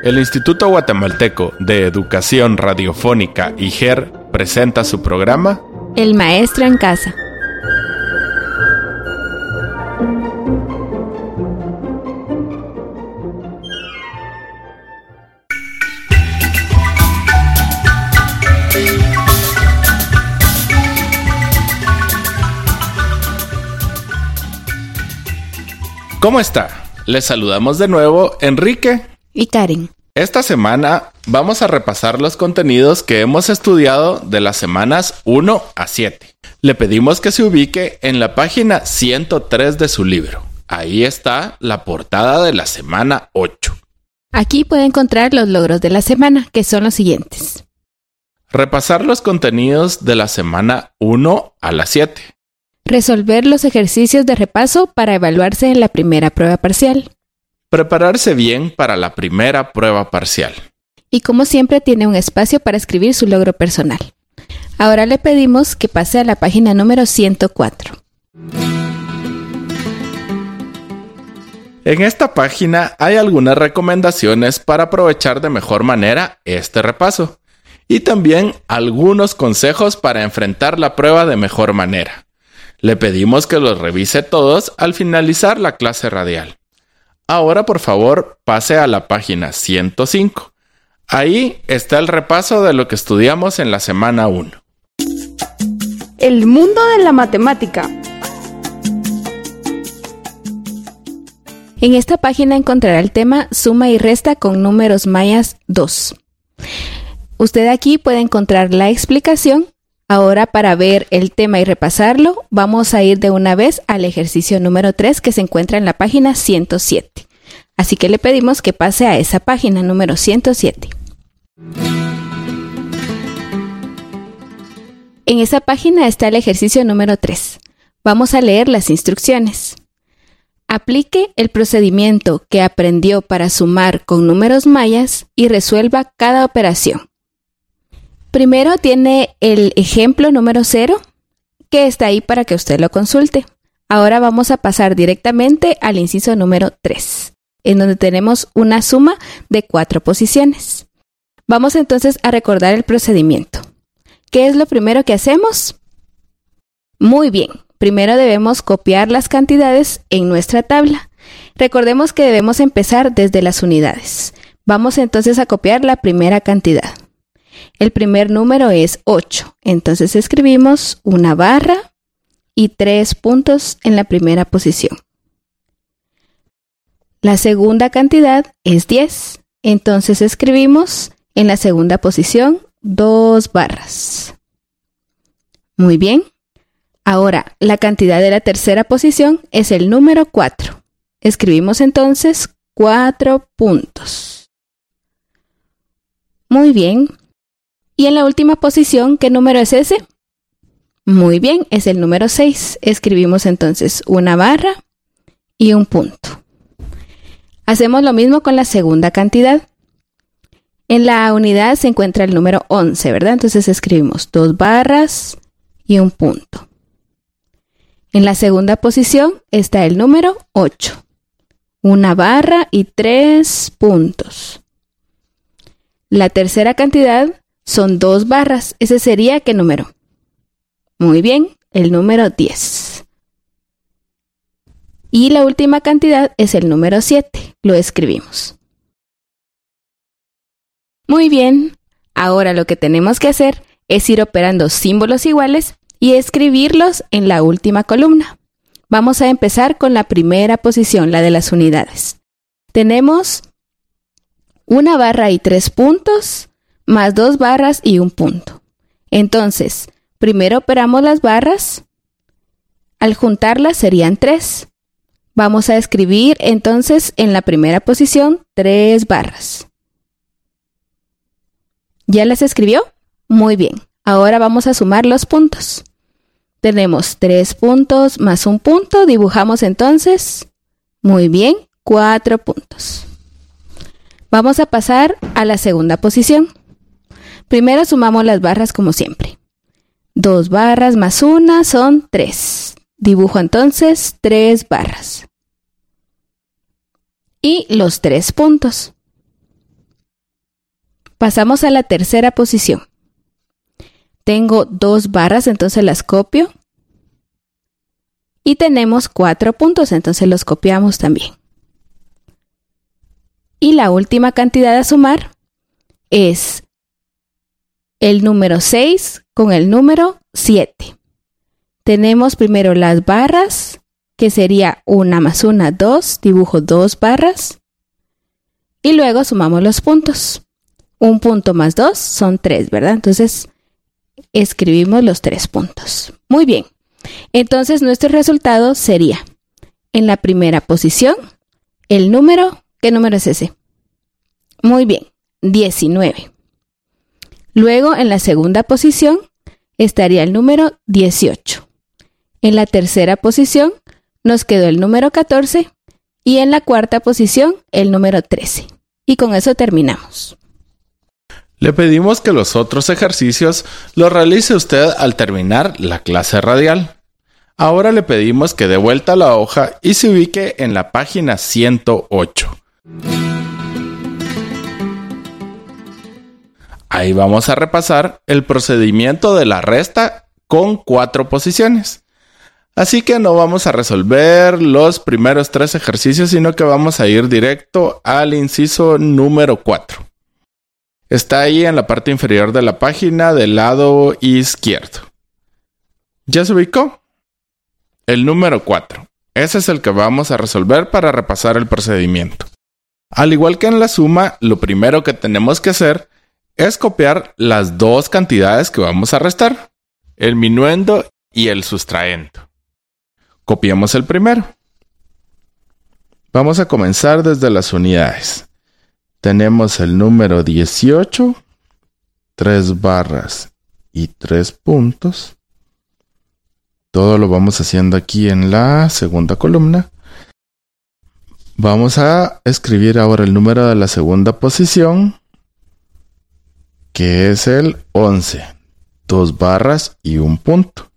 El Instituto Guatemalteco de Educación Radiofónica IGER presenta su programa El Maestro en Casa. ¿Cómo está? Les saludamos de nuevo Enrique Y Karen. Esta semana vamos a repasar los contenidos que hemos estudiado de las semanas 1 a 7. Le pedimos que se ubique en la página 103 de su libro. Ahí está la portada de la semana 8. Aquí puede encontrar los logros de la semana, que son los siguientes. Repasar los contenidos de la semana 1 a la 7. Resolver los ejercicios de repaso para evaluarse en la primera prueba parcial. Prepararse bien para la primera prueba parcial. Y como siempre tiene un espacio para escribir su logro personal. Ahora le pedimos que pase a la página número 104. En esta página hay algunas recomendaciones para aprovechar de mejor manera este repaso. Y también algunos consejos para enfrentar la prueba de mejor manera. Le pedimos que los revise todos al finalizar la clase radial. Ahora, por favor, pase a la página 105. Ahí está el repaso de lo que estudiamos en la semana 1. El mundo de la matemática. En esta página encontrará el tema Suma y Resta con números mayas 2. Usted aquí puede encontrar la explicación. Ahora, para ver el tema y repasarlo, vamos a ir de una vez al ejercicio número 3 que se encuentra en la página 107. Así que le pedimos que pase a esa página número 107. En esa página está el ejercicio número 3. Vamos a leer las instrucciones. Aplique el procedimiento que aprendió para sumar con números mayas y resuelva cada operación. Primero tiene el ejemplo número 0, que está ahí para que usted lo consulte. Ahora vamos a pasar directamente al inciso número 3, en donde tenemos una suma de 4 posiciones. Vamos entonces a recordar el procedimiento. ¿Qué es lo primero que hacemos? Muy bien, primero debemos copiar las cantidades en nuestra tabla. Recordemos que debemos empezar desde las unidades. Vamos entonces a copiar la primera cantidad. El primer número es 8, entonces escribimos una barra y 3 puntos en la primera posición. La segunda cantidad es 10, entonces escribimos en la segunda posición 2 barras. Muy bien. Ahora, la cantidad de la tercera posición es el número 4. Escribimos entonces 4 puntos. Muy bien. Y en la última posición, ¿qué número es ese? Muy bien, es el número 6. Escribimos entonces una barra y un punto. Hacemos lo mismo con la segunda cantidad. En la unidad se encuentra el número 11, ¿verdad? Entonces escribimos 2 barras y un punto. En la segunda posición está el número 8. Una barra y 3 puntos. La tercera cantidad son 2 barras. ¿Ese sería qué número? Muy bien, el número 10. Y la última cantidad es el número 7. Lo escribimos. Muy bien, ahora lo que tenemos que hacer es ir operando símbolos iguales y escribirlos en la última columna. Vamos a empezar con la primera posición, la de las unidades. Tenemos una barra y 3 puntos, más 2 barras y un punto. Entonces, primero operamos las barras. Al juntarlas serían 3. Vamos a escribir entonces en la primera posición 3 barras. ¿Ya las escribió? Muy bien. Ahora vamos a sumar los puntos. Tenemos 3 puntos más un punto. Dibujamos entonces, muy bien, 4 puntos. Vamos a pasar a la segunda posición. Primero sumamos las barras como siempre. 2 barras más 1 son 3. Dibujo entonces 3 barras. Y los 3 puntos. Pasamos a la tercera posición. Tengo 2 barras, entonces las copio. Y tenemos 4 puntos, entonces los copiamos también. Y la última cantidad a sumar es el número 6 con el número 7. Tenemos primero las barras, que sería 1 más 1, 2. Dibujo 2 barras. Y luego sumamos los puntos. 1 punto más 2 son 3, ¿verdad? Entonces escribimos los 3 puntos. Muy bien. Entonces nuestro resultado sería, en la primera posición, el número, ¿qué número es ese? Muy bien, 19. Luego, en la segunda posición, estaría el número 18. En la tercera posición, nos quedó el número 14. Y en la cuarta posición, el número 13. Y con eso terminamos. Le pedimos que los otros ejercicios los realice usted al terminar la clase radial. Ahora le pedimos que dé vuelta a la hoja y se ubique en la página 108. Ahí vamos a repasar el procedimiento de la resta con 4 posiciones. Así que no vamos a resolver los primeros 3 ejercicios, sino que vamos a ir directo al inciso número 4. Está ahí en la parte inferior de la página del lado izquierdo. ¿Ya se ubicó? El número 4. Ese es el que vamos a resolver para repasar el procedimiento. Al igual que en la suma, lo primero que tenemos que hacer es copiar las 2 cantidades que vamos a restar, el minuendo y el sustraendo. Copiemos el primero. Vamos a comenzar desde las unidades. Tenemos el número 18, 3 barras y 3 puntos. Todo lo vamos haciendo aquí en la segunda columna. Vamos a escribir ahora el número de la segunda posición, que es el 11. 2 barras y 1 punto.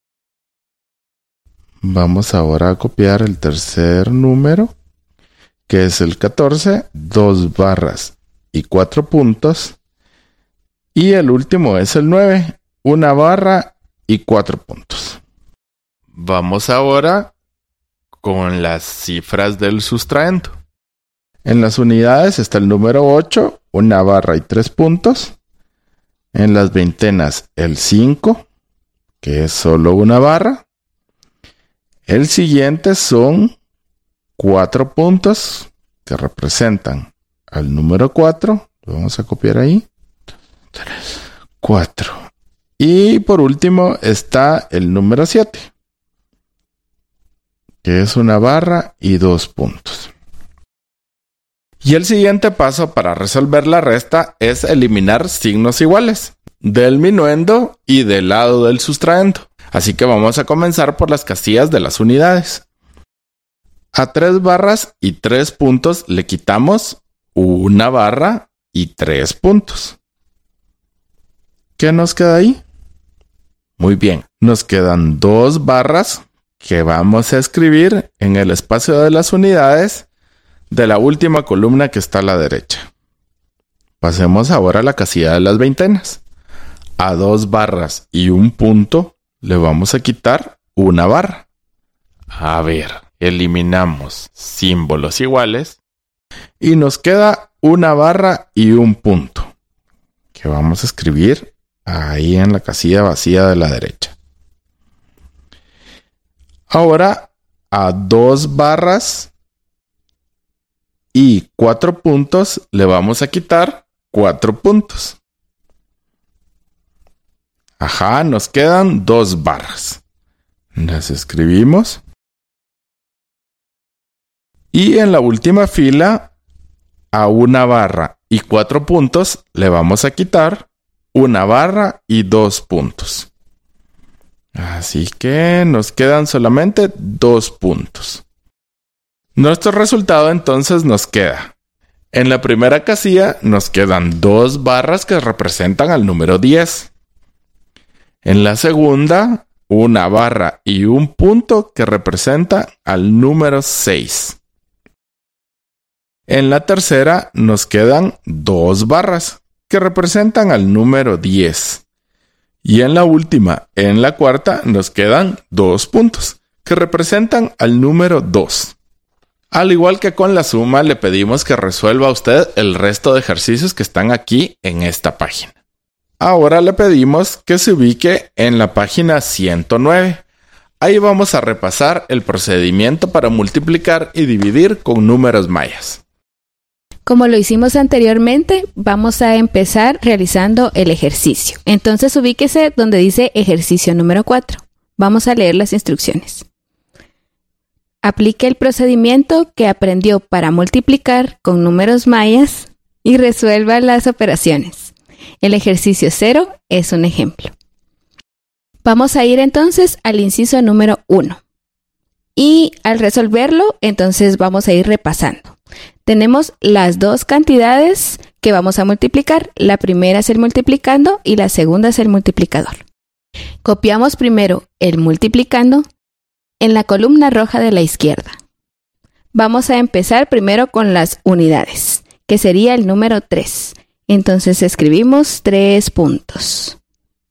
Vamos ahora a copiar el tercer número, que es el 14. 2 barras y 4 puntos. Y el último es el 9. 1 barra y 4 puntos. Vamos ahora con las cifras del sustraendo. En las unidades está el número 8, 1 barra y 3 puntos. En las veintenas el 5, que es solo 1 barra. El siguiente son 4 puntos que representan al número 4. Lo vamos a copiar ahí. 4. Y por último está el número 7. Que es 1 barra y 2 puntos. Y el siguiente paso para resolver la resta es eliminar signos iguales del minuendo y del lado del sustraendo. Así que vamos a comenzar por las casillas de las unidades. A 3 barras y 3 puntos le quitamos 1 barra y 3 puntos. ¿Qué nos queda ahí? Muy bien, nos quedan 2 barras que vamos a escribir en el espacio de las unidades de la última columna que está a la derecha. Pasemos ahora a la casilla de las veintenas. A 2 barras y 1 punto le vamos a quitar 1 barra. A ver, eliminamos símbolos iguales y nos queda 1 barra y 1 punto, que vamos a escribir ahí en la casilla vacía de la derecha. Ahora, a 2 barras y 4 puntos le vamos a quitar 4 puntos. Ajá, nos quedan 2 barras. Las escribimos. Y en la última fila, a 1 barra y 4 puntos le vamos a quitar 1 barra y 2 puntos. Así que nos quedan solamente 2 puntos. Nuestro resultado entonces nos queda. En la primera casilla nos quedan 2 barras que representan al número 10. En la segunda, 1 barra y 1 punto que representa al número 6. En la tercera nos quedan 2 barras que representan al número 10. Y en la última, en la cuarta, nos quedan 2 puntos, que representan al número 2. Al igual que con la suma, le pedimos que resuelva a usted el resto de ejercicios que están aquí en esta página. Ahora le pedimos que se ubique en la página 109. Ahí vamos a repasar el procedimiento para multiplicar y dividir con números mayas. Como lo hicimos anteriormente, vamos a empezar realizando el ejercicio. Entonces ubíquese donde dice ejercicio número 4. Vamos a leer las instrucciones. Aplique el procedimiento que aprendió para multiplicar con números mayas y resuelva las operaciones. El ejercicio 0 es un ejemplo. Vamos a ir entonces al inciso número 1. Y al resolverlo, entonces vamos a ir repasando. Tenemos las 2 cantidades que vamos a multiplicar. La primera es el multiplicando y la segunda es el multiplicador. Copiamos primero el multiplicando en la columna roja de la izquierda. Vamos a empezar primero con las unidades, que sería el número 3. Entonces escribimos 3 puntos.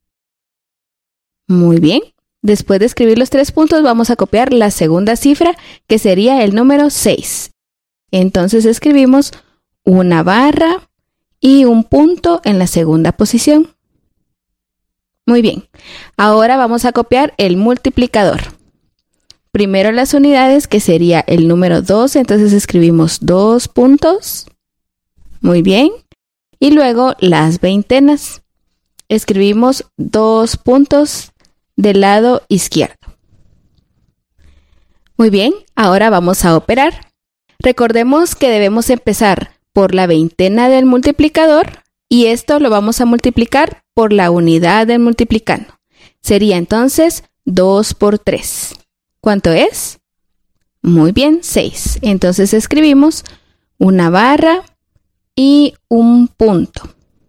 Muy bien. Después de escribir los 3 puntos, vamos a copiar la segunda cifra, que sería el número 6. Entonces escribimos una barra y un punto en la segunda posición. Muy bien. Ahora vamos a copiar el multiplicador. Primero las unidades, que sería el número 2. Entonces escribimos 2 puntos. Muy bien. Y luego las veintenas. Escribimos 2 puntos del lado izquierdo. Muy bien, ahora vamos a operar. Recordemos que debemos empezar por la veintena del multiplicador y esto lo vamos a multiplicar por la unidad del multiplicando. Sería entonces 2 por 3. ¿Cuánto es? Muy bien, 6. Entonces escribimos una barra y un punto.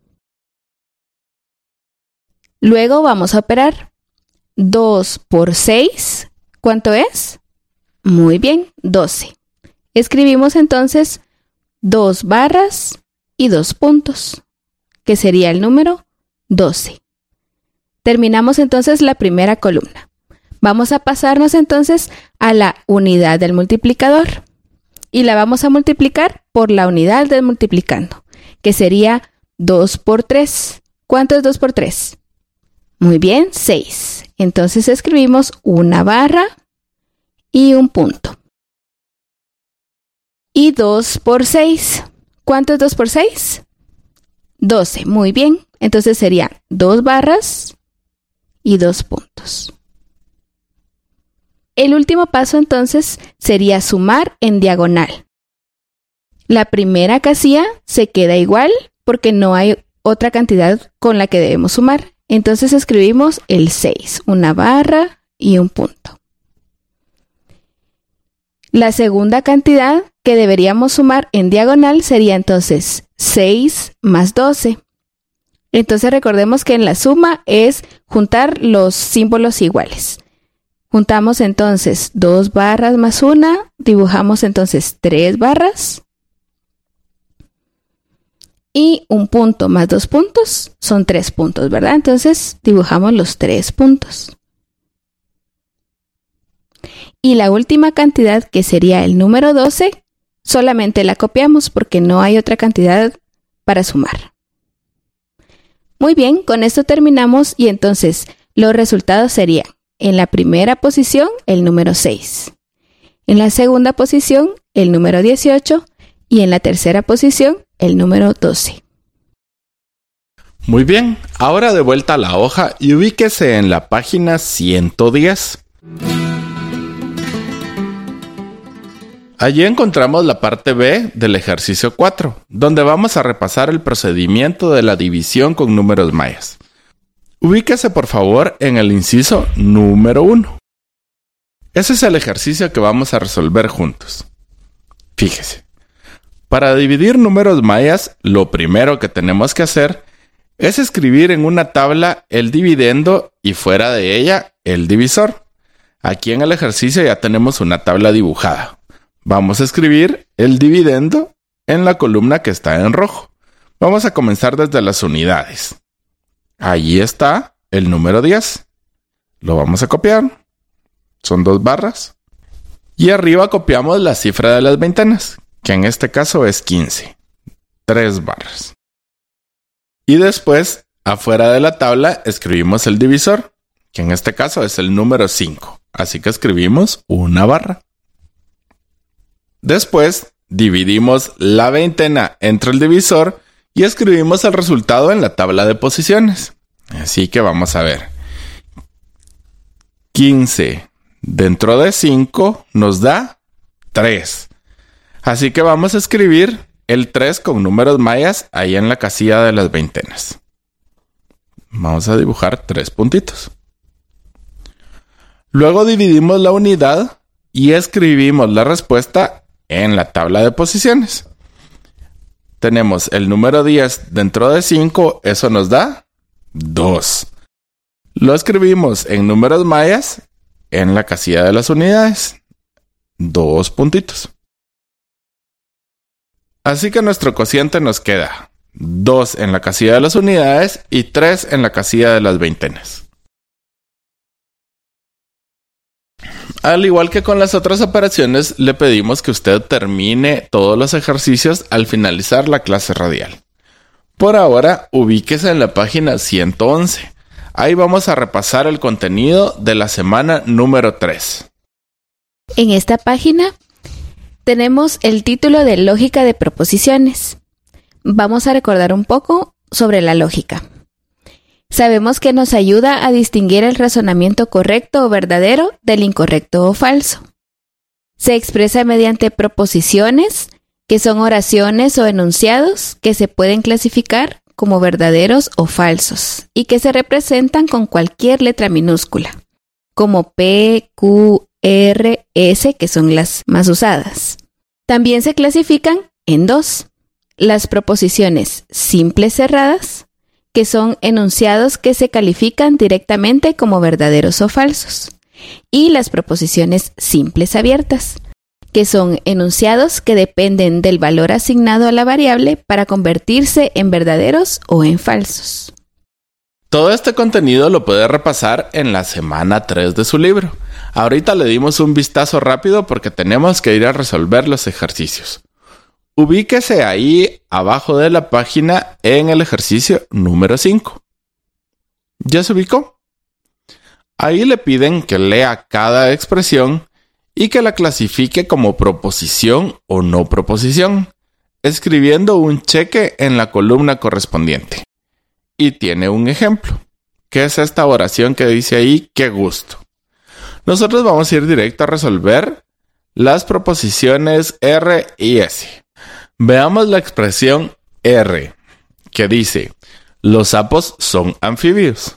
Luego vamos a operar. 2 por 6, ¿cuánto es? Muy bien, 12. Escribimos entonces 2 barras y 2 puntos, que sería el número 12. Terminamos entonces la primera columna. Vamos a pasarnos entonces a la unidad del multiplicador y la vamos a multiplicar por la unidad del multiplicando, que sería 2 por 3. ¿Cuánto es 2 por 3? Muy bien, 6. Entonces escribimos una barra y un punto. Y 2 por 6. ¿Cuánto es 2 por 6? 12. Muy bien. Entonces serían 2 barras y 2 puntos. El último paso entonces sería sumar en diagonal. La primera casilla se queda igual porque no hay otra cantidad con la que debemos sumar. Entonces escribimos el 6, una barra y un punto. La segunda cantidad que deberíamos sumar en diagonal sería entonces 6 más 12. Entonces recordemos que en la suma es juntar los símbolos iguales. Juntamos entonces 2 barras más 1, dibujamos entonces 3 barras. Y un punto más 2 puntos son 3 puntos, ¿verdad? Entonces dibujamos los 3 puntos. Y la última cantidad, que sería el número 12, solamente la copiamos porque no hay otra cantidad para sumar. Muy bien, con esto terminamos y entonces los resultados serían: en la primera posición el número 6, en la segunda posición el número 18 y en la tercera posición el número 12. Muy bien, ahora de vuelta a la hoja y ubíquese en la página 110. Allí encontramos la parte B del ejercicio 4, donde vamos a repasar el procedimiento de la división con números mayas. Ubíquese por favor en el inciso número 1. Ese es el ejercicio que vamos a resolver juntos. Fíjese. Para dividir números mayas, lo primero que tenemos que hacer es escribir en una tabla el dividendo y fuera de ella el divisor. Aquí en el ejercicio ya tenemos una tabla dibujada. Vamos a escribir el dividendo en la columna que está en rojo. Vamos a comenzar desde las unidades. Allí está el número 10. Lo vamos a copiar. Son 2 barras. Y arriba copiamos la cifra de las veintenas, que en este caso es 15. 3 barras. Y después, afuera de la tabla, escribimos el divisor, que en este caso es el número 5. Así que escribimos una barra. Después, dividimos la veintena entre el divisor y escribimos el resultado en la tabla de posiciones. Así que vamos a ver. 15 dentro de 5 nos da 3. Así que vamos a escribir el 3 con números mayas ahí en la casilla de las veintenas. Vamos a dibujar 3 puntitos. Luego dividimos la unidad y escribimos la respuesta en la tabla de posiciones. Tenemos el número 10 dentro de 5, eso nos da 2. Lo escribimos en números mayas en la casilla de las unidades. 2 puntitos. Así que nuestro cociente nos queda 2 en la casilla de las unidades y 3 en la casilla de las veintenas. Al igual que con las otras operaciones, le pedimos que usted termine todos los ejercicios al finalizar la clase radial. Por ahora, ubíquese en la página 111. Ahí vamos a repasar el contenido de la semana número 3. En esta página tenemos el título de Lógica de Proposiciones. Vamos a recordar un poco sobre la lógica. Sabemos que nos ayuda a distinguir el razonamiento correcto o verdadero del incorrecto o falso. Se expresa mediante proposiciones, que son oraciones o enunciados que se pueden clasificar como verdaderos o falsos y que se representan con cualquier letra minúscula, como P, Q, R, S, que son las más usadas. También se clasifican en 2. Las proposiciones simples cerradas, que son enunciados que se califican directamente como verdaderos o falsos, y las proposiciones simples abiertas, que son enunciados que dependen del valor asignado a la variable para convertirse en verdaderos o en falsos. Todo este contenido lo puede repasar en la semana 3 de su libro. Ahorita le dimos un vistazo rápido porque tenemos que ir a resolver los ejercicios. Ubíquese ahí abajo de la página en el ejercicio número 5. ¿Ya se ubicó? Ahí le piden que lea cada expresión y que la clasifique como proposición o no proposición, escribiendo un cheque en la columna correspondiente. Y tiene un ejemplo, que es esta oración que dice ahí, qué gusto. Nosotros vamos a ir directo a resolver las proposiciones R y S. Veamos la expresión R, que dice, los sapos son anfibios.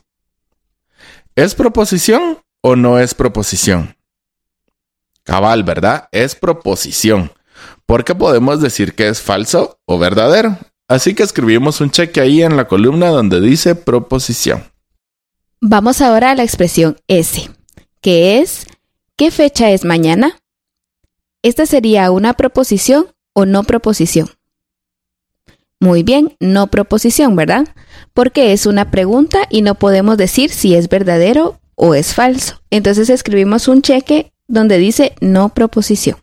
¿Es proposición o no es proposición? Cabal, ¿verdad? Es proposición, porque podemos decir que es falso o verdadero. Así que escribimos un cheque ahí en la columna donde dice proposición. Vamos ahora a la expresión S, que es, ¿qué fecha es mañana? Esta sería una proposición o no proposición. Muy bien, no proposición, ¿verdad? Porque es una pregunta y no podemos decir si es verdadero o es falso. Entonces escribimos un cheque donde dice no proposición.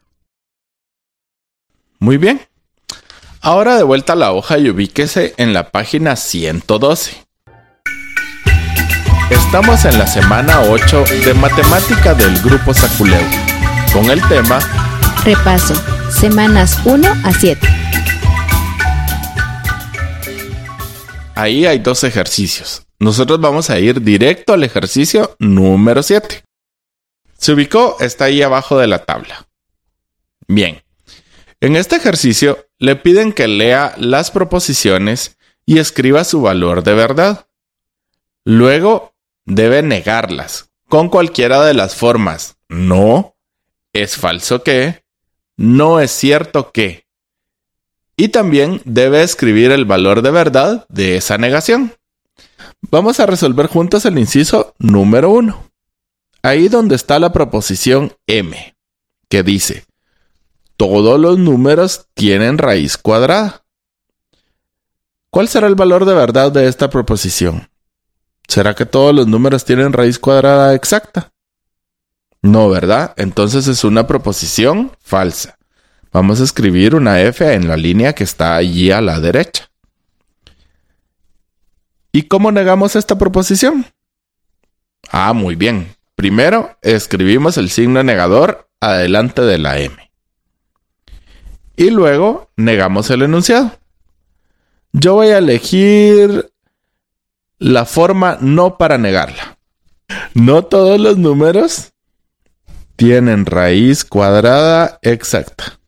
Muy bien. Ahora de vuelta a la hoja y ubíquese en la página 112. Estamos en la semana 8 de Matemática del Grupo Saculeu, con el tema Repaso, semanas 1 a 7. Ahí hay 2 ejercicios. Nosotros vamos a ir directo al ejercicio número 7. Se ubicó, está ahí abajo de la tabla. Bien. En este ejercicio le piden que lea las proposiciones y escriba su valor de verdad. Luego debe negarlas con cualquiera de las formas. No, es falso que, no es cierto que. Y también debe escribir el valor de verdad de esa negación. Vamos a resolver juntos el inciso número 1. Ahí donde está la proposición M, que dice, todos los números tienen raíz cuadrada. ¿Cuál será el valor de verdad de esta proposición? ¿Será que todos los números tienen raíz cuadrada exacta? No, ¿verdad? Entonces es una proposición falsa. Vamos a escribir una F en la línea que está allí a la derecha. ¿Y cómo negamos esta proposición? Muy bien. Primero escribimos el signo negador adelante de la M. Y luego negamos el enunciado. Yo voy a elegir la forma no para negarla. No todos los números tienen raíz cuadrada exacta.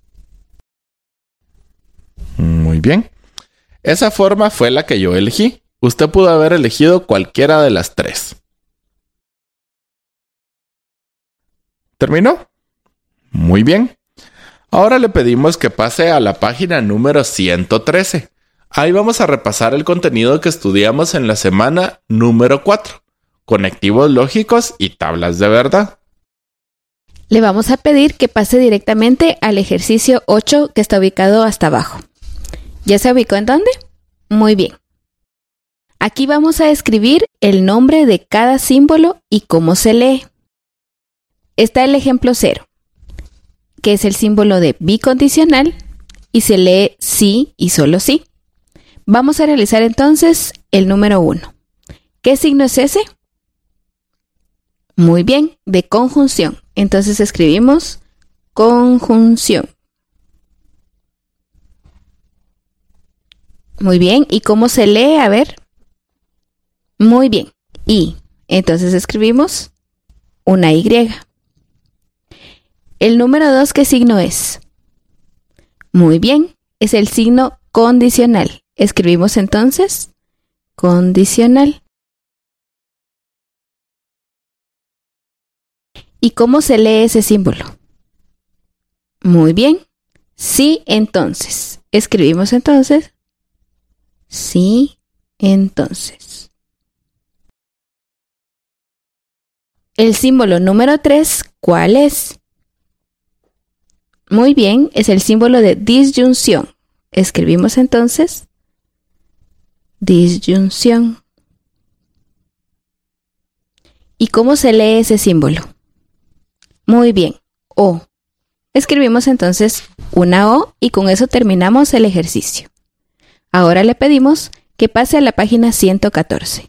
Muy bien. Esa forma fue la que yo elegí. Usted pudo haber elegido cualquiera de las tres. ¿Terminó? Muy bien. Ahora le pedimos que pase a la página número 113. Ahí vamos a repasar el contenido que estudiamos en la semana número 4. Conectivos lógicos y tablas de verdad. Le vamos a pedir que pase directamente al ejercicio 8 que está ubicado hasta abajo. ¿Ya se ubicó en dónde? Muy bien. Aquí vamos a escribir el nombre de cada símbolo y cómo se lee. Está el ejemplo 0, que es el símbolo de bicondicional y se lee sí y solo sí. Vamos a realizar entonces el número 1. ¿Qué signo es ese? Muy bien, de conjunción. Entonces escribimos conjunción. Muy bien, ¿y cómo se lee? A ver. Muy bien, y. Entonces escribimos una Y. El número 2, ¿qué signo es? Muy bien, es el signo condicional. Escribimos entonces condicional. ¿Y cómo se lee ese símbolo? Muy bien, sí, entonces. Escribimos entonces sí, entonces. El símbolo número 3, ¿cuál es? Muy bien, es el símbolo de disyunción. Escribimos entonces disyunción. ¿Y cómo se lee ese símbolo? Muy bien, O. Escribimos entonces una O y con eso terminamos el ejercicio. Ahora le pedimos que pase a la página 114.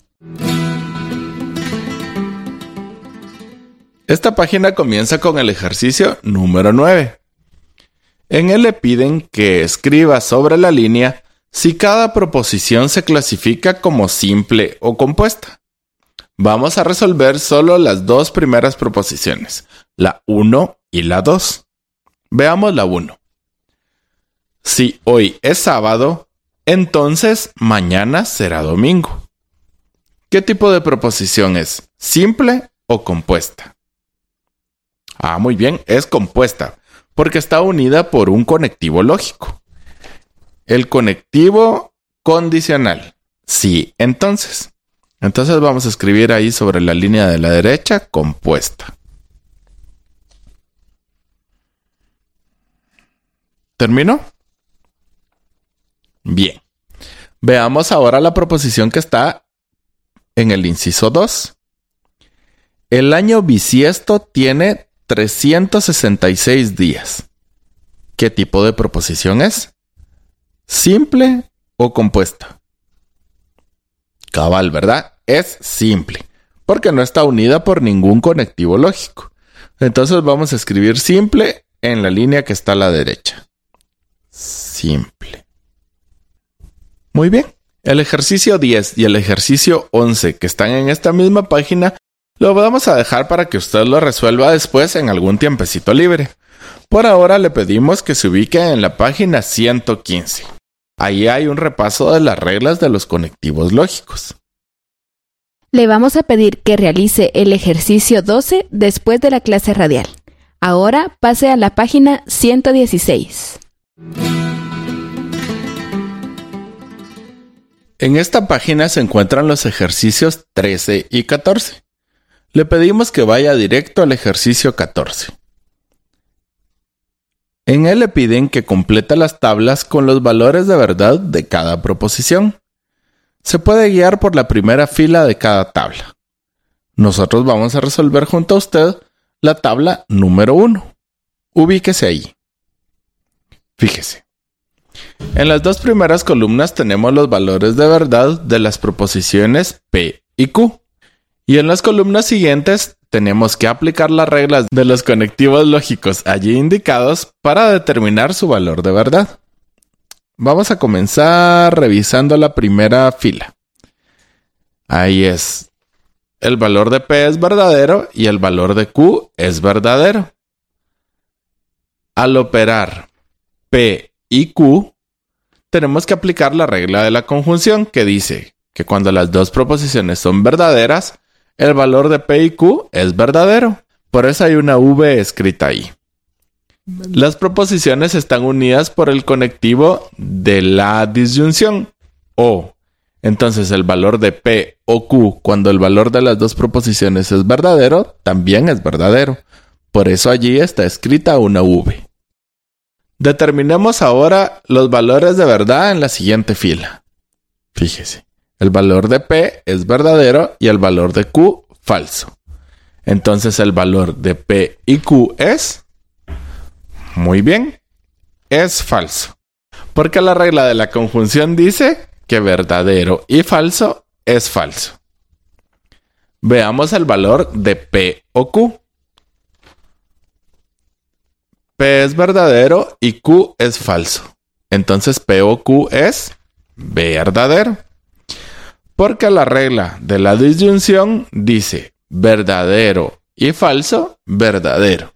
Esta página comienza con el ejercicio número 9. En él le piden que escriba sobre la línea si cada proposición se clasifica como simple o compuesta. Vamos a resolver solo las dos primeras proposiciones, la 1 y la 2. Veamos la 1. Si hoy es sábado, entonces mañana será domingo. ¿Qué tipo de proposición es? ¿Simple o compuesta? Muy bien, es compuesta, porque está unida por un conectivo lógico. El conectivo condicional. Sí, entonces. Entonces vamos a escribir ahí sobre la línea de la derecha, compuesta. ¿Terminó? Bien. Veamos ahora la proposición que está en el inciso 2. El año bisiesto tiene 366 días. ¿Qué tipo de proposición es? ¿Simple o compuesta? Cabal, ¿verdad? Es simple, porque no está unida por ningún conectivo lógico. Entonces vamos a escribir simple en la línea que está a la derecha. Simple. Muy bien. El ejercicio 10 y el ejercicio 11 que están en esta misma página lo vamos a dejar para que usted lo resuelva después en algún tiempecito libre. Por ahora le pedimos que se ubique en la página 115. Ahí hay un repaso de las reglas de los conectivos lógicos. Le vamos a pedir que realice el ejercicio 12 después de la clase radial. Ahora pase a la página 116. En esta página se encuentran los ejercicios 13 y 14. Le pedimos que vaya directo al ejercicio 14. En él le piden que complete las tablas con los valores de verdad de cada proposición. Se puede guiar por la primera fila de cada tabla. Nosotros vamos a resolver junto a usted la tabla número 1. Ubíquese ahí. Fíjese. En las dos primeras columnas tenemos los valores de verdad de las proposiciones P y Q. Y en las columnas siguientes tenemos que aplicar las reglas de los conectivos lógicos allí indicados para determinar su valor de verdad. Vamos a comenzar revisando la primera fila. Ahí es. El valor de P es verdadero y el valor de Q es verdadero. Al operar P y Q, tenemos que aplicar la regla de la conjunción que dice que cuando las dos proposiciones son verdaderas, el valor de P y Q es verdadero. Por eso hay una V escrita ahí. Las proposiciones están unidas por el conectivo de la disyunción o. Entonces el valor de P o Q cuando el valor de las dos proposiciones es verdadero, también es verdadero. Por eso allí está escrita una V. Determinemos ahora los valores de verdad en la siguiente fila. Fíjese, el valor de P es verdadero y el valor de Q falso. Entonces el valor de P y Q es... Muy bien, es falso. Porque la regla de la conjunción dice que verdadero y falso es falso. Veamos el valor de P o Q. P es verdadero y Q es falso. Entonces P o Q es verdadero. Porque la regla de la disyunción dice verdadero y falso, verdadero.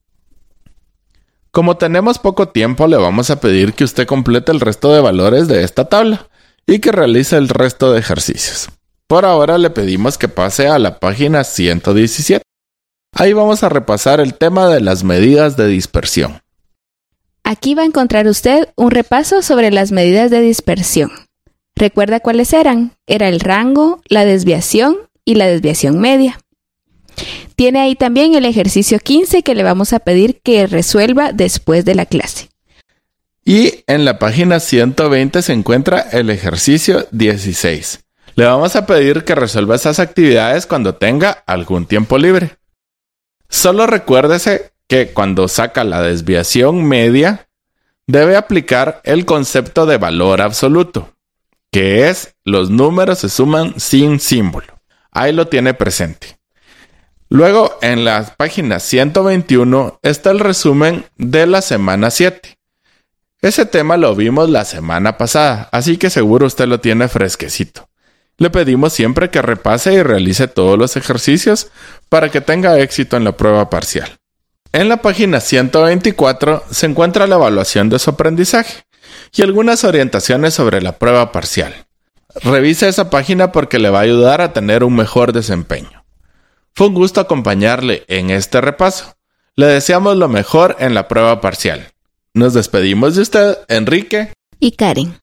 Como tenemos poco tiempo, le vamos a pedir que usted complete el resto de valores de esta tabla y que realice el resto de ejercicios. Por ahora le pedimos que pase a la página 117. Ahí vamos a repasar el tema de las medidas de dispersión. Aquí va a encontrar usted un repaso sobre las medidas de dispersión. ¿Recuerda cuáles eran? Era el rango, la desviación y la desviación media. Tiene ahí también el ejercicio 15 que le vamos a pedir que resuelva después de la clase. Y en la página 120 se encuentra el ejercicio 16. Le vamos a pedir que resuelva esas actividades cuando tenga algún tiempo libre. Solo recuérdese que cuando saca la desviación media, debe aplicar el concepto de valor absoluto, que es los números se suman sin símbolo. Ahí lo tiene presente. Luego, en la página 121 está el resumen de la semana 7. Ese tema lo vimos la semana pasada, así que seguro usted lo tiene fresquecito. Le pedimos siempre que repase y realice todos los ejercicios para que tenga éxito en la prueba parcial. En la página 124 se encuentra la evaluación de su aprendizaje y algunas orientaciones sobre la prueba parcial. Revise esa página porque le va a ayudar a tener un mejor desempeño. Fue un gusto acompañarle en este repaso. Le deseamos lo mejor en la prueba parcial. Nos despedimos de usted, Enrique y Karen.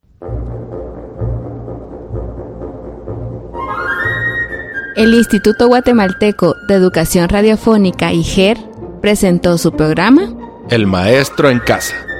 El Instituto Guatemalteco de Educación Radiofónica, IGER, presentó su programa El Maestro en Casa.